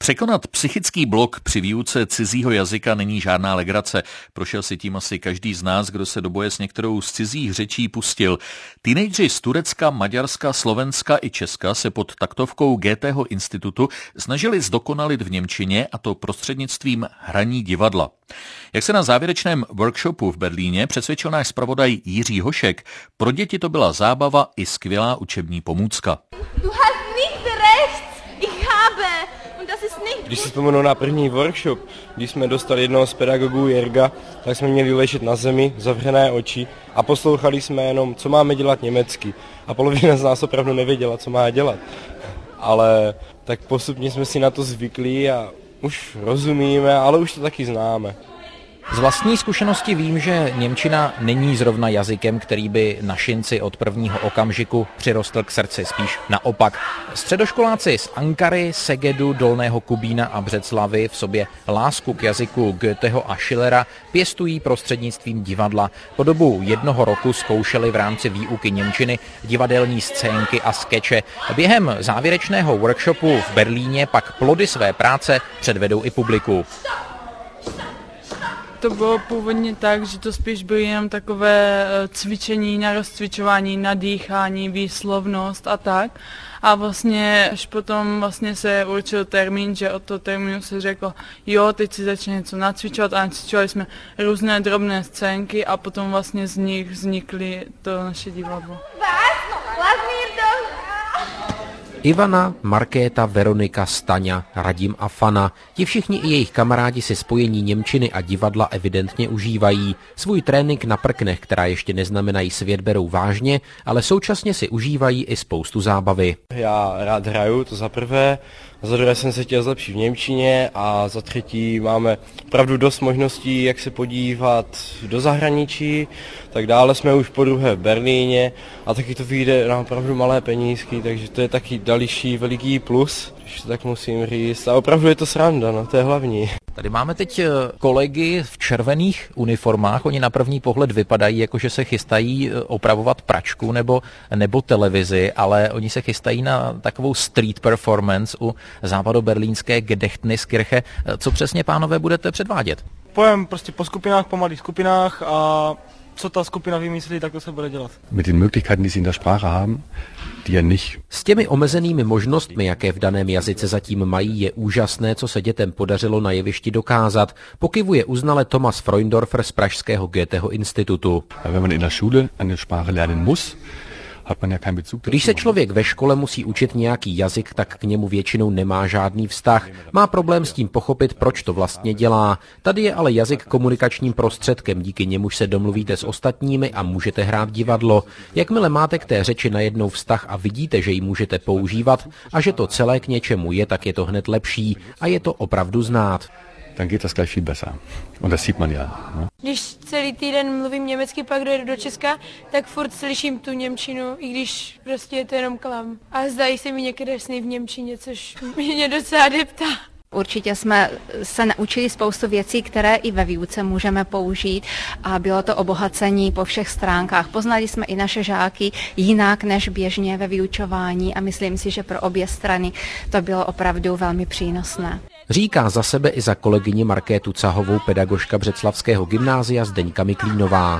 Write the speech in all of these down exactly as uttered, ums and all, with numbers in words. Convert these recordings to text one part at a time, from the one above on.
Překonat psychický blok při výuce cizího jazyka není žádná legrace. Prošel si tím asi každý z nás, kdo se do boje s některou z cizích řečí pustil. Teenageři z Turecka, Maďarska, Slovenska i Česka se pod taktovkou Goetheho institutu snažili zdokonalit v němčině, a to prostřednictvím hraní divadla. Jak se na závěrečném workshopu v Berlíně přesvědčil náš zpravodaj Jiří Hošek, pro děti to byla zábava i skvělá učební pomůcka. Když si vzpomenu na první workshop, když jsme dostali jednoho z pedagogů Jirga, tak jsme měli ležet na zemi, zavřené oči a poslouchali jsme jenom, co máme dělat německy. A polovina z nás opravdu nevěděla, co má dělat. Ale tak postupně jsme si na to zvykli a už rozumíme, ale už to taky známe. Z vlastní zkušenosti vím, že němčina není zrovna jazykem, který by našinci od prvního okamžiku přirostl k srdci, spíš naopak. Středoškoláci z Ankary, Segedu, Dolného Kubína a Břeclavy v sobě lásku k jazyku Goetheho a Schillera pěstují prostřednictvím divadla. Po dobu jednoho roku zkoušeli v rámci výuky němčiny divadelní scénky a skeče. Během závěrečného workshopu v Berlíně pak plody své práce předvedou i publiku. To bylo původně tak, že to spíš byly jenom takové cvičení na rozcvičování, na dýchání, výslovnost a tak. A vlastně až potom vlastně se určil termín, že od toho termínu se řeklo, jo, teď si začne něco nacvičovat a nacvičovali jsme různé drobné scénky a potom vlastně z nich vznikly to naše divadlo. Ivana, Markéta, Veronika, Staňa, Radim a Fana. Ti všichni i jejich kamarádi si spojení němčiny a divadla evidentně užívají. Svůj trénink na prknech, která ještě neznamenají svět, berou vážně, ale současně si užívají i spoustu zábavy. Já rád hraju, to za prvé. Za druhé jsem se chtěl zlepšit v němčině a za třetí máme opravdu dost možností, jak se podívat do zahraničí. Tak dále jsme už po druhé v Berlíně a taky to vyjde na opravdu malé penízky, takže to je taky další veliký plus, když to tak musím říct. A opravdu je to sranda, no, to je hlavní. Tady máme teď kolegy v červených uniformách. Oni na první pohled vypadají, jako že se chystají opravovat pračku nebo, nebo televizi, ale oni se chystají na takovou street performance u západoberlínské Gedächtniskirche. Co přesně, pánové, budete předvádět? Pojem prostě po skupinách, po malých skupinách a co ta skupina vymyslí, tak to se bude dělat. Mit den Möglichkeiten, die sie in der Sprache haben, die nicht. S těmi omezenými možnostmi, jaké v daném jazyce zatím mají, je úžasné, co se dětem podařilo na jevišti dokázat. Pokyvuje uznale Thomas Freundorfer z pražského Goetheho institutu. Wenn man in der Schule eine Sprache lernen muss, když se člověk ve škole musí učit nějaký jazyk, tak k němu většinou nemá žádný vztah. Má problém s tím pochopit, proč to vlastně dělá. Tady je ale jazyk komunikačním prostředkem, díky němuž se domluvíte s ostatními a můžete hrát divadlo. Jakmile máte k té řeči najednou vztah a vidíte, že ji můžete používat a že to celé k něčemu je, tak je to hned lepší a je to opravdu znát. Dann geht das gleich viel besser. Und das sieht man ja. Ne? Když celý týden mluvím německy, pak dojedu do Česka, tak furt slyším tu němčinu, i když prostě je to jenom klam. A zdají se mi některé sny v němčině, což mě docela deptá. Určitě jsme se naučili spoustu věcí, které i ve výuce můžeme použít a bylo to obohacení po všech stránkách. Poznali jsme i naše žáky jinak než běžně ve vyučování a myslím si, že pro obě strany to bylo opravdu velmi přínosné. Říká za sebe i za kolegyni Markétu Cahovou pedagožka Břeclavského gymnázia Zdeňka Miklínová.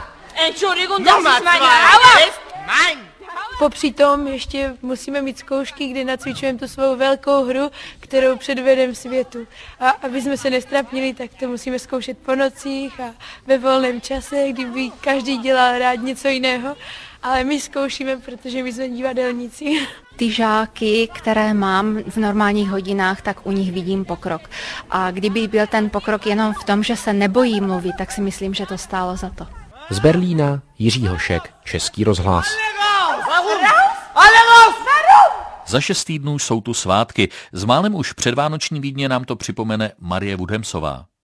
Popři tom ještě musíme mít zkoušky, kde nacvičujeme tu svou velkou hru, kterou předvedeme světu. A aby jsme se nestrapnili, tak to musíme zkoušet po nocích a ve volném čase, kdyby každý dělal rád něco jiného. Ale my zkoušíme, protože my jsme divadelníci. Ty žáky, které mám v normálních hodinách, tak u nich vidím pokrok. A kdyby byl ten pokrok jenom v tom, že se nebojí mluvit, tak si myslím, že to stálo za to. Z Berlína Jiří Hošek, Český rozhlas. Za šest týdnů jsou tu svátky. S málem už předvánoční Vídně nám to připomene Marie Vudhemsová.